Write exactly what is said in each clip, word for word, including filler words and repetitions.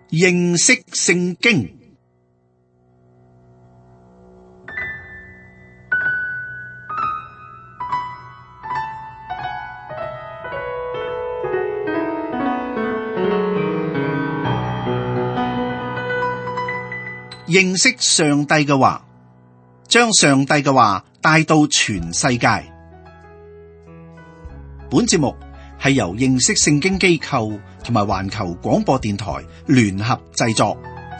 認識聖經。認識上帝嘅話，將上帝嘅話帶到全世界。本節目係由認識聖經機構同埋環球廣播電台聯合製作。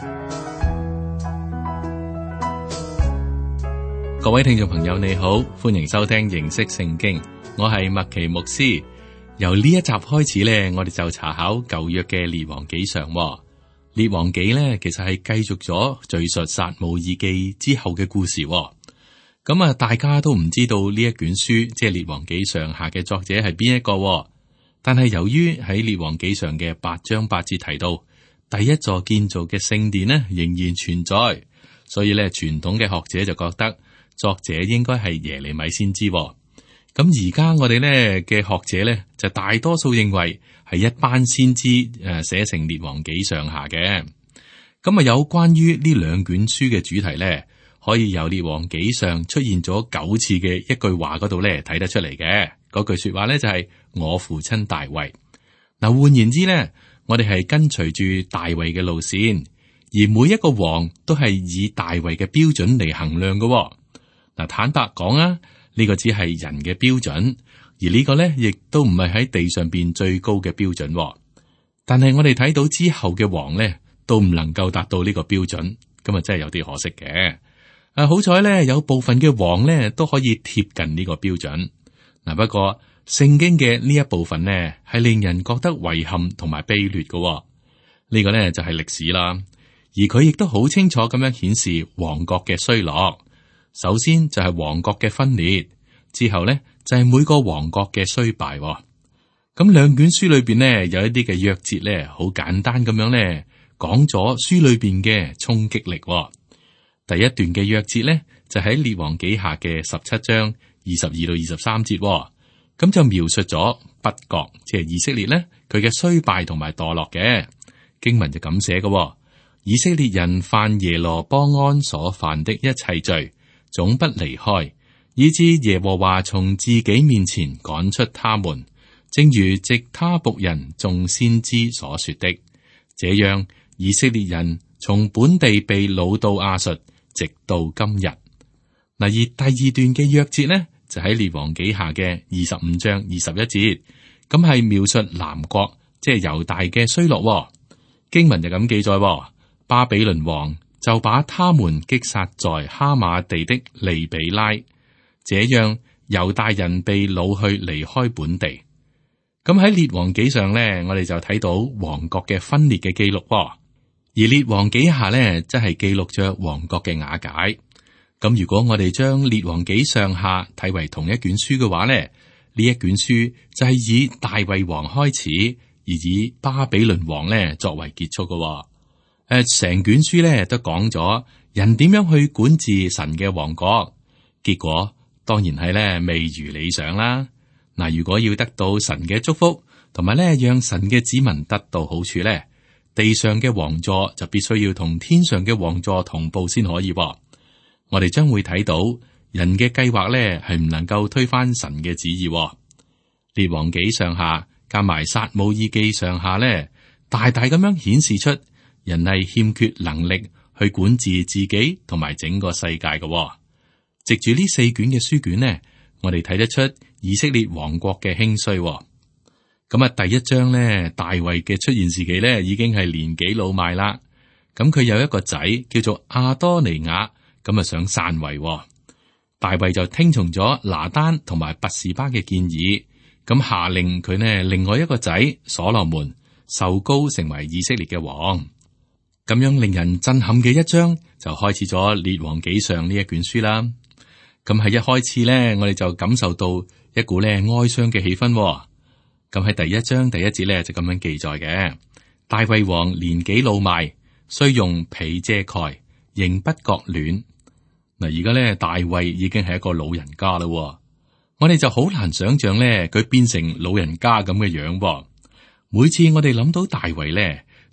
各位聽眾朋友你好，歡迎收聽認識聖經，我係麥奇牧師。由呢一集開始呢，我哋就查考舊約嘅列王紀上。列王紀呢，其實係繼續咗敘述撒母耳記之後嘅故事。咁啊，大家都唔知道呢一卷書，即係列王紀上下嘅作者係邊一個。但係由於喺列王紀上嘅八章八節提到，第一座建造嘅聖殿呢仍然存在，所以咧傳統嘅學者就覺得作者應該係耶利米先知。咁而家我哋呢嘅學者呢，就大多數認為係一班先知誒寫成列王紀上下嘅。咁啊，有關於呢兩卷書嘅主題呢，可以由列王紀上出現咗九次嘅一句話嗰度呢睇得出嚟嘅。嗰句說話呢，就係我父親大衛。嗱，換言之呢，我哋係跟隨住大衛嘅路線，而每一個王都係以大衛嘅標準嚟衡量嘅。嗱，坦白講啊，呢個只係人嘅標準，而呢個呢亦都唔係喺地上邊最高嘅標準。但係我哋睇到之後嘅王呢，都唔能夠達到呢個標準，咁啊真係有啲可惜嘅。啊，好彩呢，有部分嘅王呢都可以貼近呢個標準。嗱，不過聖經嘅呢一部分呢，係令人覺得遺憾同埋卑劣嘅。呢個呢就係歷史啦，而佢亦都好清楚咁樣顯示王國嘅衰落。首先就係王國嘅分裂，之後呢就係每個王國嘅衰敗。咁兩卷書裏邊呢，有一啲嘅約節呢，好簡單咁樣呢講咗書裏邊嘅衝擊力。第一段嘅約節呢，就喺列王紀下嘅十七章二十二到二十三節，咁就描述咗北國，即係以色列呢，佢嘅衰敗同埋墮落嘅。經文就咁寫嘅：以色列人犯耶羅波安所犯的一切罪，總不離開，以致耶和華從自己面前趕出他們，正如藉他僕人眾先知所說的。這樣，以色列人從本地被擄到亞述，直到今日。嗱，而第二段嘅約節呢，就喺列王紀下嘅二十五章二十一節，咁係描述南國，即係猶大嘅衰落。經文就咁記載：巴比倫王就把他們擊殺在哈馬地的利比拉，這樣猶大人被擄去離開本地。咁喺列王紀上呢，我哋就睇到王國嘅分裂嘅記錄，而列王紀下呢，則係記錄着王國嘅瓦解。咁如果我哋將列王紀上下睇為同一卷書嘅話呢，呢一卷書就係以大衛王開始，而以巴比倫王呢作為結束嘅。誒，成卷書呢都講咗人點樣去管治神嘅王國，結果當然係呢未如理想啦。嗱，如果要得到神嘅祝福，同埋呢讓神嘅子民得到好處呢，地上嘅王座就必須要同天上嘅王座同步先可以。我哋將會睇到人嘅計劃咧，係唔能夠推翻神嘅旨意。列王紀上下加埋撒母耳記上下咧，大大咁樣顯示出人係欠缺能力去管治自己同埋整個世界嘅。藉住呢四卷嘅書卷呢，我哋睇得出以色列王國嘅興衰。咁啊，第一章咧，大衛嘅出現時期咧，已經係年紀老邁啦。咁佢有一個仔叫做亞多尼雅。咁啊，想篡位，大衛就聽從咗拿單同埋拔士巴嘅建議，咁下令佢呢另外一個仔所羅門受膏成為以色列嘅王。咁樣令人震撼嘅一章就開始咗列王紀上呢一卷書啦。咁喺一開始呢，我哋就感受到一股咧哀傷嘅氣氛。咁喺第一章第一節咧就咁樣記載嘅：大衛王年紀老邁，雖用被遮蓋，仍不覺暖。嗱，而家咧大衛已經係一個老人家啦，我哋就好難想象咧佢變成老人家咁嘅樣。每次我哋諗到大衛咧，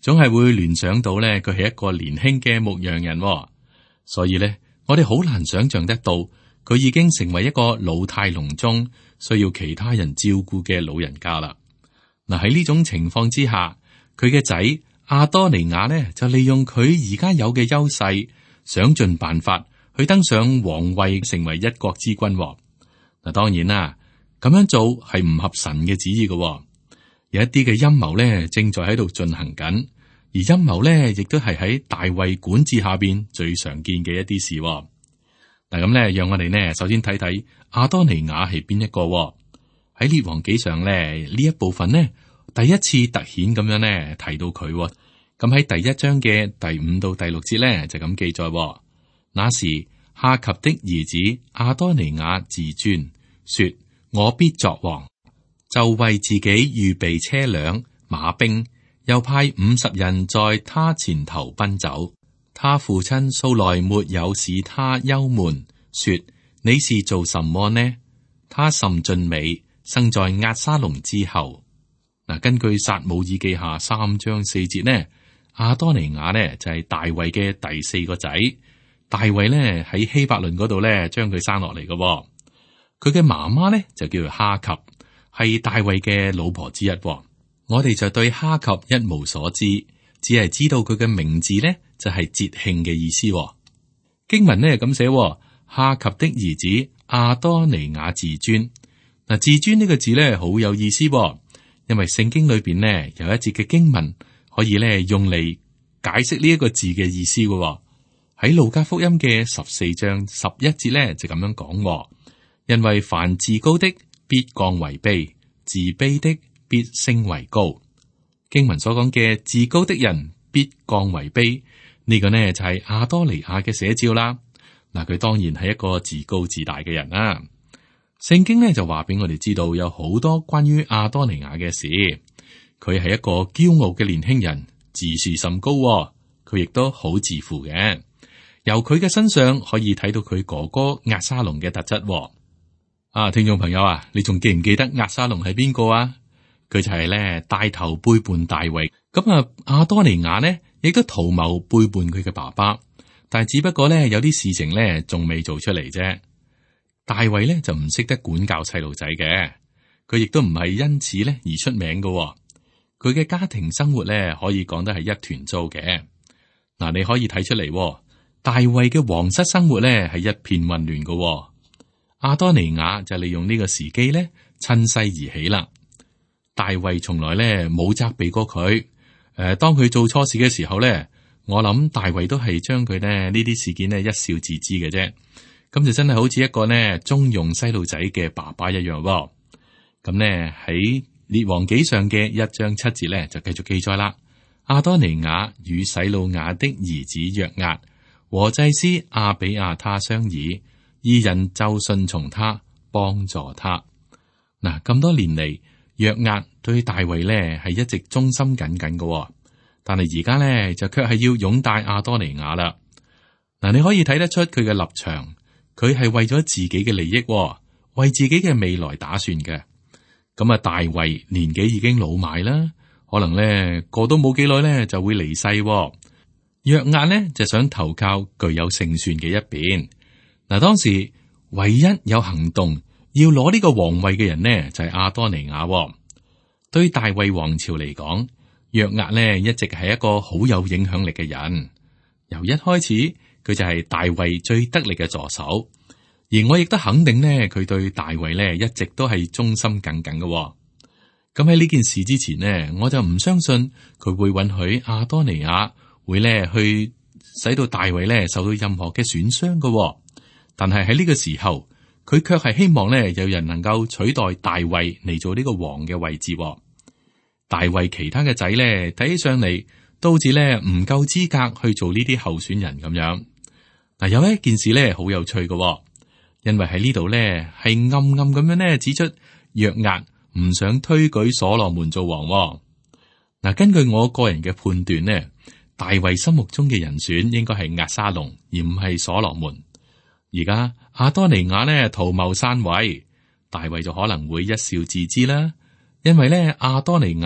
總係會聯想到咧佢係一個年輕嘅牧羊人，所以咧我哋好難想象得到佢已經成為一個老態龍鍾，需要其他人照顧嘅老人家啦。嗱，喺呢種情況之下，佢嘅仔亞多尼雅呢，就利用佢而家有嘅優勢，想盡辦法去登上皇位，成為一國之君。嗱，當然啦，咁樣做係唔合神嘅旨意嘅。有一啲嘅陰謀咧，正在喺度進行緊，而陰謀咧，亦都係喺大衛管治下邊最常見嘅一啲事。嗱，咁咧，讓我哋呢首先睇睇亞多尼雅係邊一個。喺列王紀上咧，呢一部分呢，第一次突顯咁樣呢提到佢。咁喺第一章嘅第五到第六節咧就咁記載。那時哈及的兒子亞多尼雅自尊，說：我必作王，就為自己預備車輛馬兵，又派五十人在他前頭奔走。他父親素來沒有使他憂悶，說：你是做什麼呢？他甚俊美，生在押沙龍之後。嗱，根據撒母耳記下三章四節呢，亞多尼雅呢就係大衛嘅第四個仔。大衛呢喺希伯倫嗰度呢將佢生落嚟嘅。佢嘅媽媽呢就叫做哈及，係大衛嘅老婆之一。我哋就對哈及一無所知，只係知道佢嘅名字呢就係節慶嘅意思。經文呢係咁寫：哈及的兒子亞多尼雅自尊。嗱，自尊呢個字呢好有意思，因為聖經裏邊呢有一節嘅經文可以呢用嚟解釋呢一個字嘅意思嘅。喺路加福音嘅十四章十一節呢就咁樣講：因為凡自高的必降為卑，自卑的必升為高。經文所講嘅自高的人必降為卑，呢、這個呢就係亞多尼雅嘅寫照啦。嗱，佢當然係一個自高自大嘅人啦。聖經呢就話俾我哋知道有好多關於亞多尼雅嘅事。佢係一個驕傲嘅年輕人，自視甚高，佢亦都好自負嘅。由佢嘅身上可以睇到佢哥哥押沙龍嘅特質。啊，聽眾朋友啊，你仲記唔記得押沙龍係邊個啊？佢就係咧帶頭背叛大衛。咁啊，亞多尼雅呢亦都圖謀背叛佢嘅爸爸，但係只不過咧有啲事情咧仲未做出嚟啫。大衛咧就唔識得管教細路仔嘅，佢亦都唔係因此咧而出名嘅。佢嘅家庭生活咧可以講得係一團糟嘅。嗱，你可以睇出嚟，大衛嘅皇室生活咧係一片混亂嘅。亞多尼雅就利用呢個時機咧趁勢而起啦。大衛從來咧冇責備過佢。誒、呃，當佢做錯事嘅時候咧，我諗大衛都係將佢咧呢啲事件咧一笑置之嘅啫。咁就真係好似一個呢中用細路仔嘅爸爸一樣。咁呢喺列王紀上嘅一章七節咧就繼續記載啦。亞多尼雅與洗魯雅的兒子約押和祭司亞比亞他商議，二人就順從他，幫助他。嗱，咁多年嚟，約押對大衛咧係一直忠心耿耿嘅，但係而家咧就卻係要擁戴亞多尼雅啦。嗱，你可以睇得出佢嘅立場。佢係為咗自己嘅利益，為自己嘅未來打算嘅。咁啊，大衛年紀已經老邁啦，可能咧過都冇幾耐咧就會離世。約押呢就想投靠具有勝算嘅一邊。嗱，當時唯一有行動要攞呢個皇位嘅人呢就係亞多尼雅。對大衛王朝嚟講，約押呢一直係一個好有影響力嘅人。由一開始，佢就係大衛最得力嘅助手，而我亦都肯定呢，佢對大衛呢一直都係忠心耿耿嘅。咁喺呢件事之前呢，我就唔相信佢會允許亞多尼雅會呢去使到大衛呢受到任何嘅損傷嘅。但係喺呢個時候，佢卻係希望呢有人能夠取代大衛嚟做呢個王嘅位置。大衛其他嘅仔呢睇起上嚟都好似呢唔夠資格去做呢啲候選人咁樣。嗱，有一件事咧好有趣嘅，因為喺呢度咧係暗暗咁樣咧指出約押唔想推舉所羅門做王。嗱，根據我個人嘅判斷呢，大衛心目中嘅人選應該係押沙龍，而唔係所羅門。而家亞多尼雅呢圖謀篡位，大衛就可能會一笑置之啦，因為咧亞多尼雅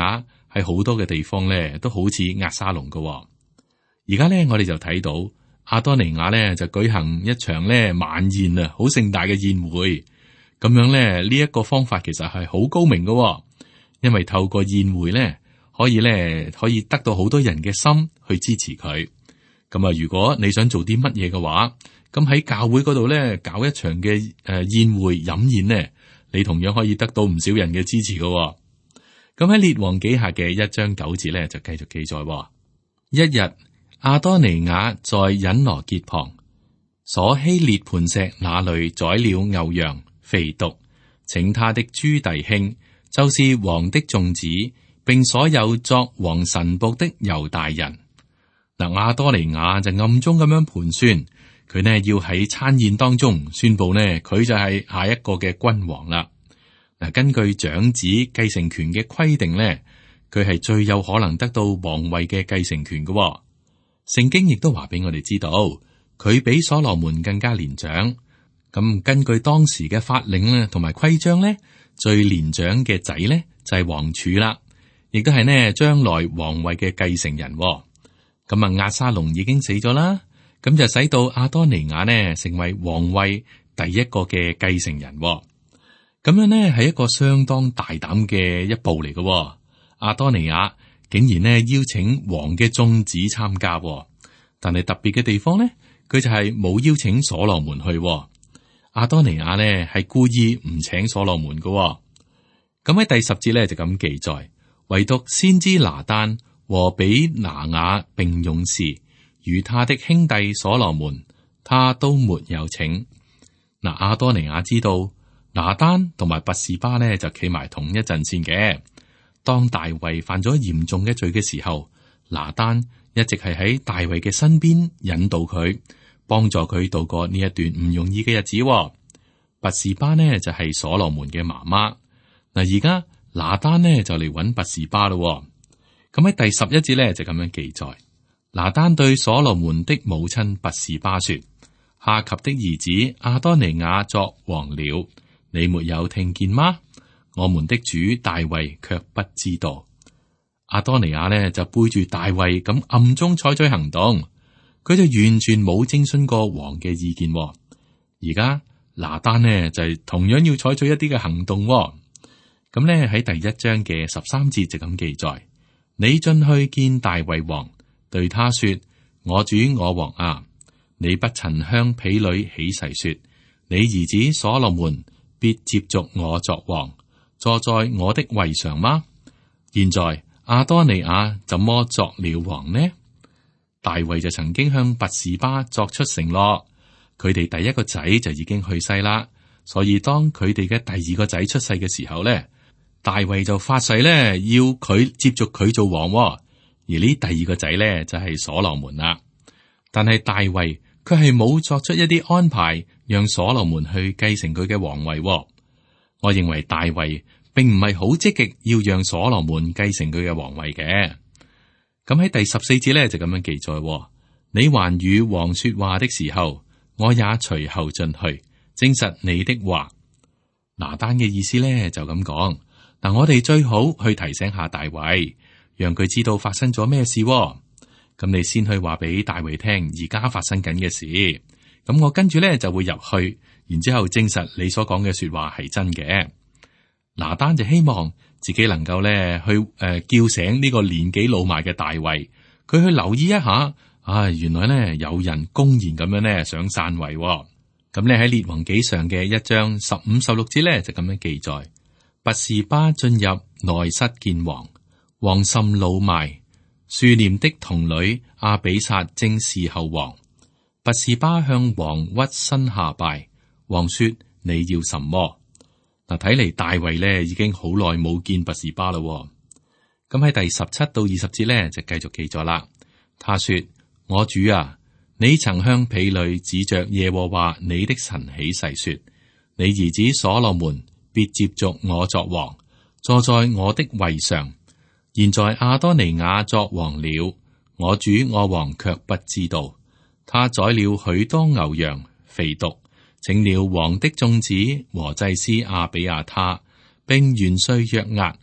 喺好多嘅地方咧都好似押沙龍嘅。而家咧我哋就睇到亞多尼雅咧就舉行一場咧晚宴啊，好盛大嘅宴會。咁樣咧呢一個方法其實係好高明嘅，因為透過宴會咧可以咧可以得到好多人嘅心去支持佢。咁啊，如果你想做啲乜嘢嘅話，咁喺教會嗰度咧搞一場嘅誒宴會飲宴呢，你同樣可以得到唔少人嘅支持嘅。咁喺列王紀下嘅一章九節咧就繼續記載：一日亞多尼雅在隱羅結旁所希列磐石那裏宰了牛羊肥犢，請他的諸弟兄，就是王的眾子，並所有作王臣僕的猶大人。嗱，亞多尼雅就暗中咁樣盤算，佢呢要喺餐宴當中宣布呢，佢就係下一個嘅君王啦。嗱，根據長子繼承權嘅規定呢，佢係最有可能得到皇位嘅繼承權嘅。聖經亦都話俾我哋知道，佢比所羅門更加年長。咁根據當時嘅法令咧，同埋規章咧，最年長嘅仔咧就係王儲啦，亦都係呢將來皇位嘅繼承人。咁啊，押沙龍已經死咗啦，咁就使到亞多尼雅呢成為皇位第一個嘅繼承人。咁樣呢係一個相當大膽嘅一步嚟嘅。亞多尼雅竟然呢邀請王嘅眾子參加，但係特別嘅地方呢，佢就係冇邀請所羅門去。亞多尼雅呢係故意唔請所羅門嘅。咁喺第十節咧就咁記載，唯獨先知拿單和比拿雅並勇士與他的兄弟所羅門，他都沒有請。嗱，亞多尼雅知道拿單同埋拔士巴呢就企埋同一陣線嘅。當大衛犯咗嚴重嘅罪嘅時候，拿單一直係喺大衛嘅身邊引導佢，幫助佢度過呢一段唔容易嘅日子。拔士巴呢就係所羅門嘅媽媽。嗱，而家拿單呢就嚟揾拔士巴咯。咁喺第十一節咧就咁樣記載，拿單對所羅門的母親拔士巴說：夏甲的兒子亞多尼雅作王了，你沒有聽見嗎？我們的主大衛卻不知道。亞多尼雅呢就背住大衛咁暗中採取行動，佢就完全冇徵詢過王嘅意見。而家拿單呢就係同樣要採取一啲嘅行動。咁呢喺第一章嘅十三節就咁記載。你進去見大衛王，對他說：我主我王啊，你不曾向婢女起誓說，你兒子所羅門必接續我作王，坐在我的位上嗎？現在亞多尼雅怎麼作了王呢？大衛就曾經向拔士巴作出承諾，佢哋第一個仔就已經去世啦，所以當佢哋嘅第二個仔出世嘅時候咧，大衛就發誓咧，要佢接續佢做王。而呢第二個仔咧就係所羅門啦。但係大衛佢係冇作出一啲安排，讓所羅門去繼承佢嘅皇位。我認為大衛並唔係好積極要讓所羅門繼承佢嘅皇位嘅。咁喺第十四節咧就咁樣記載：你還與王說話的時候，我也隨後進去證實你的話。拿單嘅意思咧就咁講。嗱，我哋最好去提醒下大衛，讓佢知道發生咗咩事。咁你先去話俾大衛聽，而家發生緊嘅事。咁我跟住咧就會入去，然之後證實你所講嘅說話係真嘅。拿單就希望自己能夠咧去誒、呃、叫醒呢個年紀老邁嘅大衛，佢去留意一下，啊，原來咧有人公然咁樣咧想篡位。咁咧喺列王紀上嘅一章十五、十六節咧就咁樣記載。拔士巴進入內室見王，王甚老邁，樹念的童女阿比煞正侍候王。拔士巴向王屈身下拜，王說：你要什麼？嗱，睇嚟大衛咧已經好耐冇見拔士巴啦。咁喺第十七到二十節咧就繼續記咗啦。他說：我主啊，你曾向婢女指着耶和華你的神起誓說，你兒子所羅門必接續我作王，坐在我的位上。現在亞多尼雅作王了，我主我王卻不知道。他宰了許多牛羊肥犢，請了王的眾子和祭司亞比亞他，並元帥約押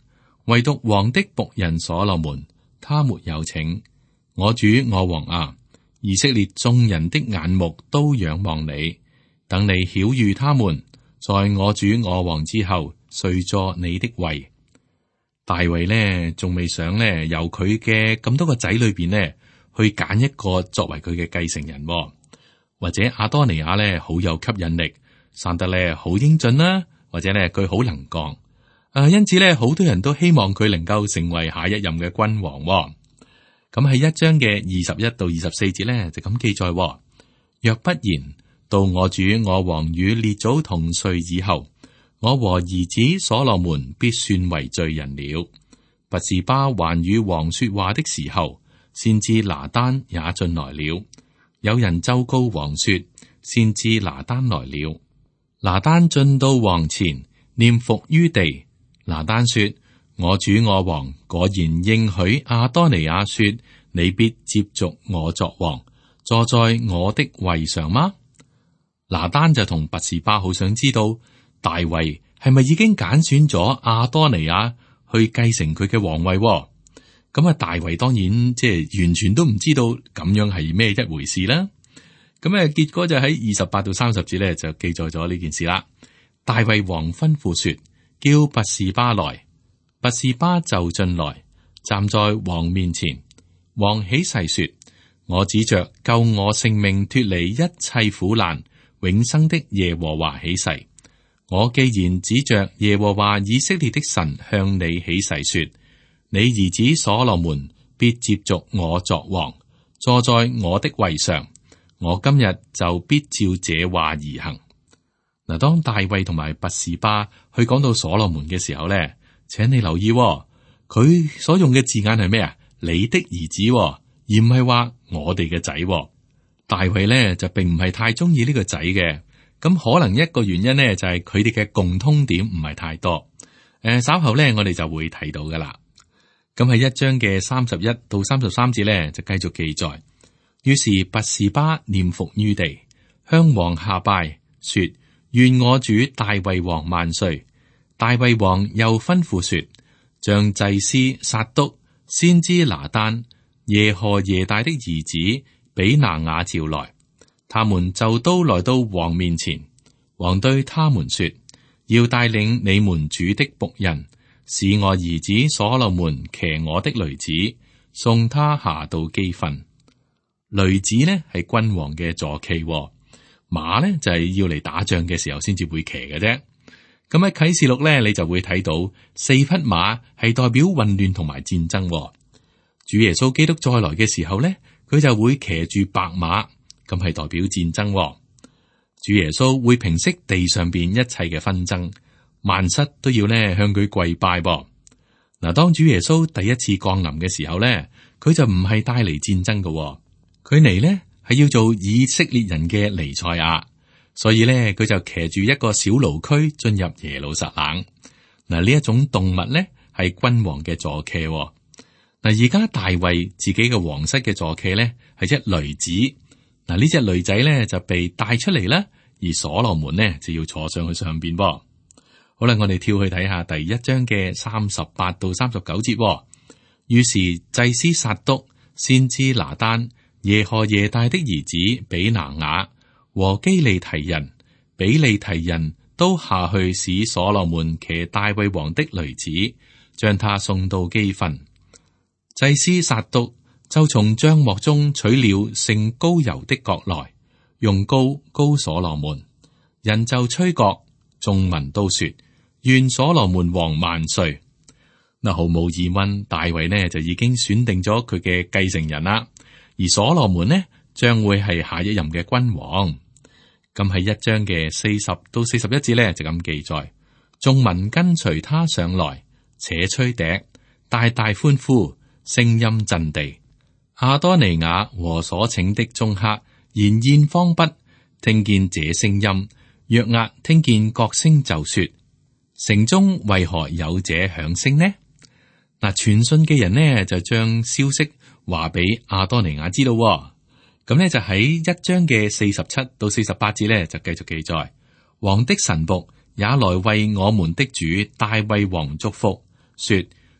唯獨王的僕人所羅門，他沒有請。我主我王啊，以色列眾人的眼目都仰望你，等你曉諭他們，在我主我王之後，誰坐你的位。大衛呢，仲未想呢，由佢嘅咁多個仔裏邊呢，去揀一個作為佢嘅繼承人，或者亞多尼亞呢，好有吸引力，生得呢好英俊啦，或者呢佢好能幹，啊，因此呢，好多人都希望佢能夠成為下一任嘅君王。咁喺一章嘅二十一到二十四節呢，就咁記載：若不然，到我主我王與列祖同睡以後，我和兒子所羅門必算為罪人了。拔示巴還與王說話的時候，先知拿單也進來了。有人奏告王說，先知拿單來了。拿單進到王前，念伏於地。拿單說：我主我王果然應許亞多尼亞說，你必接續我作王，坐在我的位上嗎？拿單就同拔示巴好想知道，大衛係咪已經揀選咗亞多尼亞去繼承佢嘅皇位？咁啊，大衛當然即係完全都唔知道咁樣係咩一回事啦。咁啊，結果就喺二十八到三十節咧就記載咗呢件事啦。大衛王吩咐說，叫拔示巴來。拔示巴就進來，站在王面前。王起誓說：我指着救我性命脫離一切苦難永生的耶和華起誓，我既然指着耶和華以色列的神向你起誓說，你兒子所羅門必接續我作王，坐在我的位上，我今日就必照這話而行。嗱，當大衛同埋拔示巴去講到所羅門嘅時候咧，請你留意喎，佢所用嘅字眼係咩啊？你的兒子喎，而唔係話我哋嘅仔喎。大衛咧就並唔係太中意呢個仔嘅，咁可能一個原因咧就係佢哋嘅共通點唔係太多。誒、呃，稍後咧我哋就會提到噶啦。咁喺一章嘅三十一到三十三節咧就繼續記載。於是拔示巴念伏於地，向王下拜，說：願我主大衛王萬歲。大衛王又吩咐說：將祭司撒督、先知拿單、耶何耶大的兒子比拿雅召來，他們就都來到王面前。王對他們說：要帶領你們主的僕人，使我兒子所羅門騎我的驢子，送他下到基訓。驢子呢係君王嘅坐騎，馬呢就係、是、要嚟打仗嘅時候先至會騎嘅啫。咁喺啟示錄咧，你就會睇到四匹馬係代表混亂同埋戰爭。主耶穌基督再來嘅時候咧，佢就會騎住白馬，咁係代表戰爭。主耶穌會平息地上邊一切嘅紛爭，萬膝都要咧向佢跪拜。嗱，當主耶穌第一次降臨嘅時候咧，佢就唔係帶嚟戰爭嘅，佢嚟咧係要做以色列人嘅彌賽亞。所以咧，佢就騎住一個小驢駒進入耶路撒冷。嗱，呢一種動物咧係君王嘅坐騎。嗱，而家大衛自己嘅皇室嘅坐騎咧係隻驢子。嗱，呢隻驢仔咧就被帶出嚟啦，而所羅門呢就要坐上去上邊噃。好啦，我哋跳去睇下第一章嘅三十八到三十九節。於是祭司撒督、先知拿單、耶何耶大的兒子比拿雅和基利提人、比利提人都下去使所羅門騎大衛王的驢子，將他送到基訓。祭司撒督就從帳幕中取了盛膏油的角來，用膏膏所羅門。人就吹角，眾民都說：願所羅門王萬歲！嗱，毫無疑問，大衛呢就已經選定咗佢嘅繼承人啦，而所羅門呢將會係下一任嘅君王。咁喺一章嘅四十到四十一節咧，就咁記載：眾民跟隨他上來，且吹笛，大大歡呼，聲音震地。亞多尼雅和所請的中客筵宴方畢，聽見這聲音，約押聽見角聲就說：城中為何有這響聲呢？嗱，傳信嘅人呢就將消息話俾亞多尼雅知道。咁呢就喺一章嘅四十七到四十八節呢，就繼續記載：王的臣僕也來為我們的主大衛王祝福，說：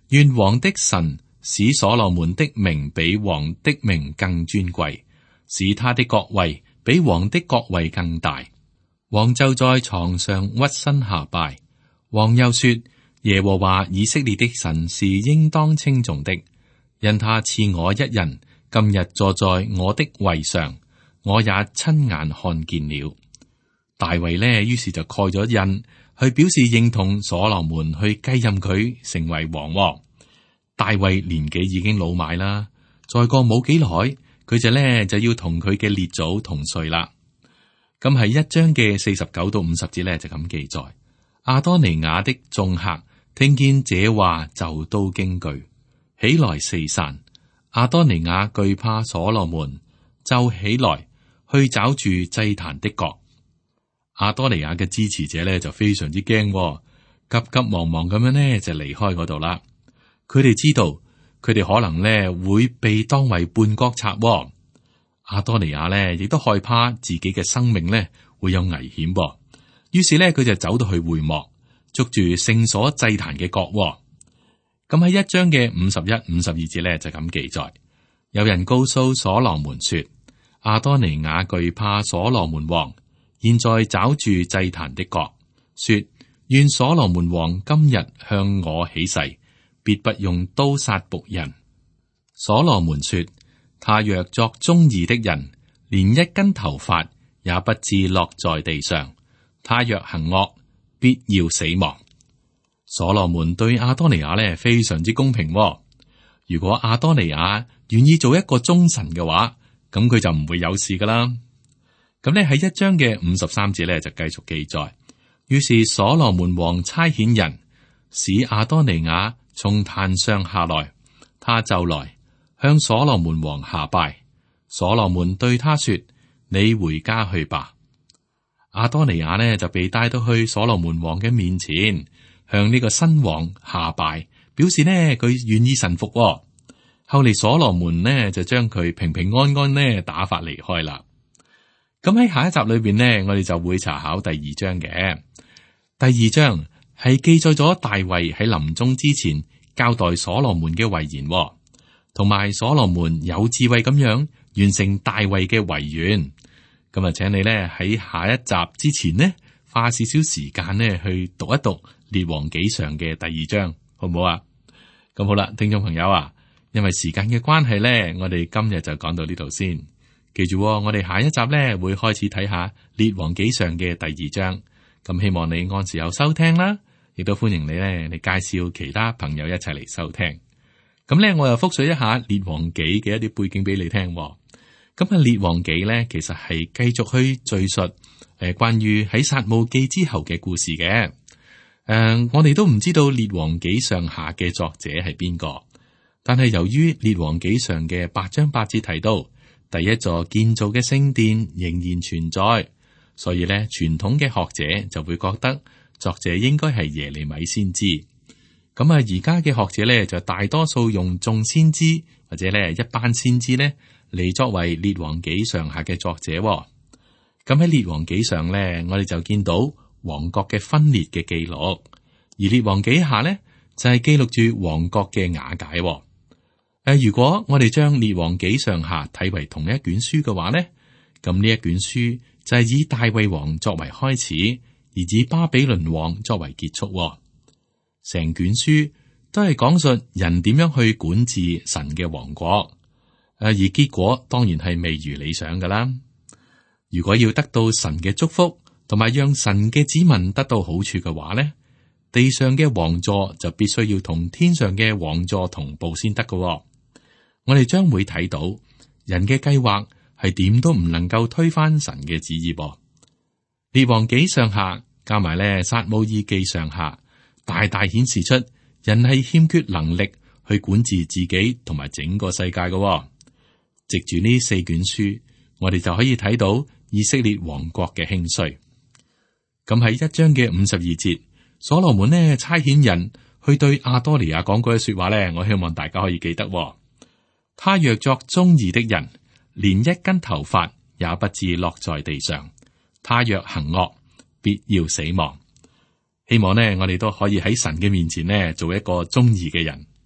願王的神使所羅門的名比王的名更尊貴，使他的國位比王的國位更大。王就在床上屈身下拜。王又說：耶和華以色列的神是應當稱頌的，因他賜我一人，今日坐在我的位上，我也親眼看見了。大衛呢，於是就蓋咗印，去表示認同所羅門去繼任佢成為王。大衛年紀已經老邁啦，再過冇幾耐，佢就呢就要同佢嘅列祖同睡啦。咁係一章嘅四十九到五十節呢，就咁記載：亞多尼雅的眾客聽見這話，就都驚懼，起來四散。亞多尼雅懼怕所羅門，就起來去抓住祭壇的角。亞多尼雅嘅支持者呢，就非常之驚，急急忙忙咁樣呢，就離開嗰度啦。佢哋知道佢哋可能呢會被當為叛國賊。亞多尼亞呢亦都害怕自己嘅生命呢會有危險噃，於是呢佢就走到去會幕，捉住聖所祭壇嘅角。咁喺一章嘅五十一、五十二節呢就咁記載：有人告訴所羅門說，亞多尼雅懼怕所羅門王，現在抓住祭壇的角，說：願所羅門王今日向我起誓，必不用刀殺僕人。所羅門說：他若作忠義的人，連一根頭髮也不至落在地上；他若行惡，必要死亡。所羅門對亞多尼雅呢非常之公平。如果亞多尼雅願意做一個忠臣嘅話，咁佢就唔會有事噶啦。咁呢喺一章嘅五十三節呢就繼續記載：於是所羅門王差遣人使亞多尼雅從壇上下來，他就來向所羅門王下拜。所羅門對他說：你回家去吧。亞多尼雅呢就被帶到去所羅門王嘅面前，向呢個新王下拜，表示呢佢願意臣服。後嚟所羅門呢就將佢平平安安呢打發離開啦。咁喺下一集裏邊呢，我哋就會查考第二章嘅。第二章係記載咗大衛喺臨終之前交代所羅門嘅遺言，同埋所羅門有智慧咁樣完成大衛嘅遺願。咁啊，請你咧喺下一集之前呢，花少少時間呢去讀一讀列王紀上嘅第二章，好唔好啊？咁好啦，聽眾朋友啊，因為時間嘅關係咧，我哋今日就講到呢度先。記住，我哋下一集咧會開始睇下列王紀上嘅第二章。咁希望你按時有收聽啦，亦都歡迎你咧，你介紹其他朋友一齊嚟收聽。咁咧，我又複述一下列王紀嘅一啲背景俾你聽。咁啊，列王紀咧，其實係繼續去敘述誒、呃，關於喺撒母記之後嘅故事嘅。誒、呃，我哋都唔知道列王紀上下嘅作者係邊個，但係由於列王紀上嘅八章八節提到第一座建造嘅聖殿仍然存在，所以咧，傳統嘅學者就會覺得作者應該係耶利米先知。咁啊，而家嘅學者咧就大多數用眾先知或者咧一班先知咧嚟作為列王紀上下嘅作者。咁喺列王紀上咧，我哋就見到王國嘅分裂嘅記錄，而列王紀下咧就係、是、記錄住王國嘅瓦解。誒，如果我哋將列王紀上下睇為同一卷書嘅話咧，咁呢一卷書就係以大衛王作為開始，而以巴比倫王作為結束。成卷書都係講述人點樣去管治神嘅王國，誒，而結果當然係未如理想噶啦。如果要得到神嘅祝福，同埋讓神嘅子民得到好處嘅話咧，地上嘅王座就必須要同天上嘅王座同步先得噶。我哋將會睇到人嘅計劃係點都唔能夠推翻神嘅旨意噃。列王紀上下加埋咧撒母耳記上下，大大顯示出人係欠缺能力去管治自己同埋整個世界嘅。藉住呢四卷書，我哋就可以睇到以色列王國嘅興衰。咁喺一章嘅五十二節，所羅門呢差遣人去對亞多尼雅講嗰句說話咧，我希望大家可以記得。他若作忠義的人，連一根頭髮也不至落在地上；他若行惡，必要死亡。希望呢，我哋都可以喺神嘅面前呢，做一個忠義嘅人。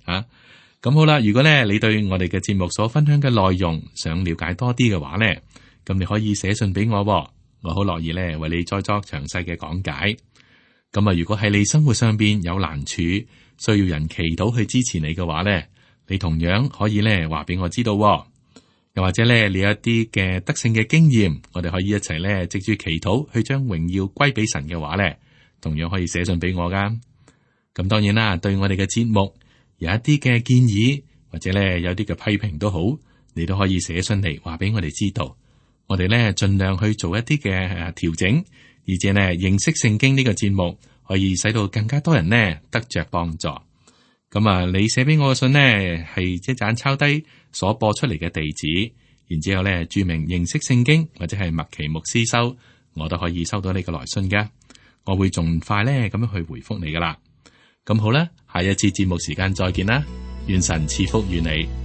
啊。咁好啦，如果咧你對我哋嘅節目所分享嘅內容想了解多啲嘅話咧，咁你可以寫信俾我，我好樂意咧為你再作詳細嘅講解。咁啊，如果喺你生活上邊有難處，需要人祈禱去支持你嘅話咧，你同樣可以咧話俾我知道。又或者咧，你有一啲嘅得勝嘅經驗，我哋可以一齊咧藉住祈禱去將榮耀歸俾神嘅話咧，同樣可以寫信俾我噶。咁當然啦，對我哋嘅節目有一啲嘅建議，或者咧有啲嘅批評都好，你都可以寫信嚟話俾我哋知道。我哋咧盡量去做一啲嘅調整，而且咧認識聖經呢個節目可以使到更加多人呢得着幫助。咁啊，你寫俾我嘅信呢，係一盞抄低所播出嚟嘅地址，然之後咧注明認識聖經或者係麥奇牧師收，我都可以收到你嘅來信嘅。我會盡快咧咁樣去回覆你噶啦。咁好啦，下一次節目時間再見啦，願神賜福與你。